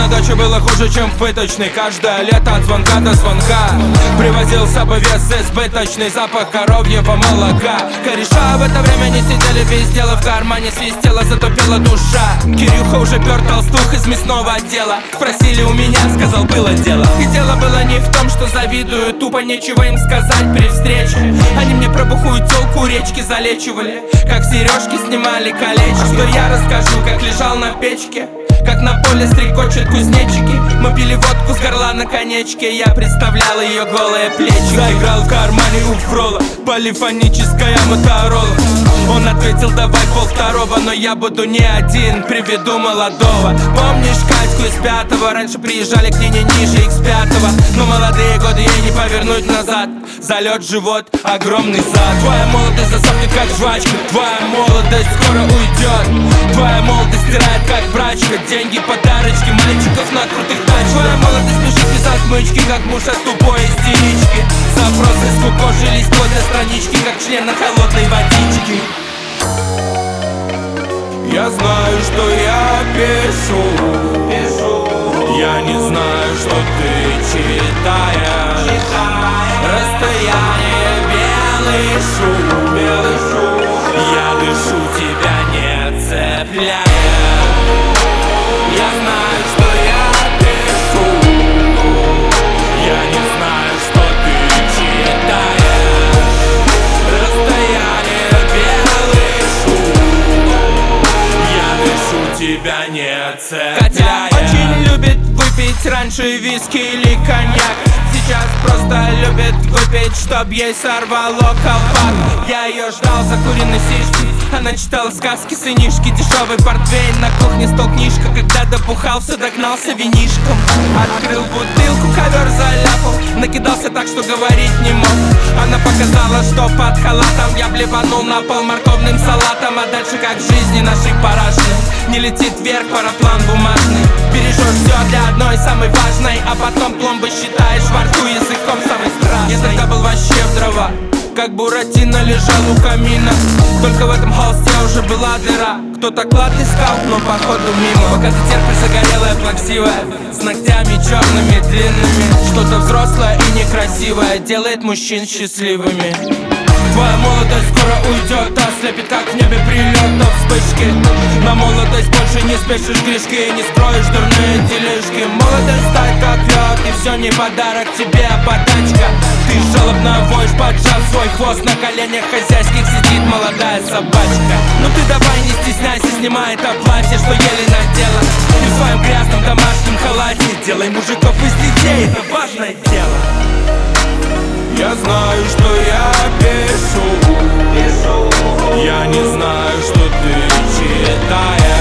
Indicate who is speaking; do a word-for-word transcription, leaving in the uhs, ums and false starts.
Speaker 1: на даче было хуже, чем в пыточной. Каждое лето от звонка до звонка привозил с собой вес избыточный, запах коровьего молока. Кореша в это время не сидели без дела, в кармане свистела, затопила душа. Кирюха уже пёр толстух из мясного отдела. Спросили у меня, сказал, было дело. И дело было не в том, что завидую, тупо нечего им сказать при встрече. Они мне про бухую тёлку речки залечивали, как сережки снимали колечки. Что я расскажу, как лежал на печке, как на поле стрекочут кузнечики. Мы пили водку с горла на конечке, я представлял ее голые плечи. Заиграл в кармане у фрола полифоническая моторола. Он ответил, давай пол второго, но я буду не один, приведу молодого. Помнишь Катьку из пятого? Раньше приезжали к ней не ниже икс пять. Но молодые годы ей не повернуть назад. Залет, живот, огромный зад. Твоя молодость засохнет как жвачка, твоя молодость скоро уйдет. Твоя молодость стирает как брачка, деньги, подарочки, мальчиков на крутых тачках. Твоя молодость бежит без отмычки, как муж от тупой истерички. Запросы скукожились после странички, как член на холодной водичке. Я знаю, что я пишу, пишу. Я не знаю, что ты читаешь. Расстояние, белый шум, белый шум. Я дышу, тебя не цепляя. Я знаю, что я пишу. Я не знаю, что ты читаешь. Расстояние, белый шум. Я дышу, тебя не цепляя. Катя очень любит выпить раньше виски или коньяк. Сейчас просто любит выпить, чтоб ей сорвало колпак. Я ее ждал закуренной сишки, она читала сказки сынишки. Дешевый портвейн, на кухне стол книжка. Когда допухался, догнался винишком. Открыл бутылку, ковер заляпал, накидался так, что говорить не мог. Она показала, что под халатом я блеванул на пол морковным салатом. А дальше как в жизни нашей парашной, не летит вверх параплан бумажный. Бережешь все для одной самой важной, а потом пломбы считаешь во рту языком самой страшной. Я тогда был вообще в дрова, как Буратино лежал у камина. Только в этом холсте уже была дыра. Кто-то клад искал, но походу мимо. Пока ты терпишь загорелая, плаксивая, с ногтями черными, длинными. Что-то взрослое и некрасивое делает мужчин счастливыми. Твоя молодость скоро уйдет, ослепит, как в небе прилет до вспышки. На молодость больше не спешишь грешки, не строишь дурные делишки. Молодость стать как лед, и все не подарок тебе, а подачка. Ты жалобно воешь, поджав свой хвост, на коленях хозяйских сидит молодая собачка. Ну ты давай не стесняйся, снимай это платье, что еле надела. И в своем грязном домашнем халате делай мужиков из детей, это важное дело. Я знаю, что я пишу, пишу. Я не знаю, что ты читаешь.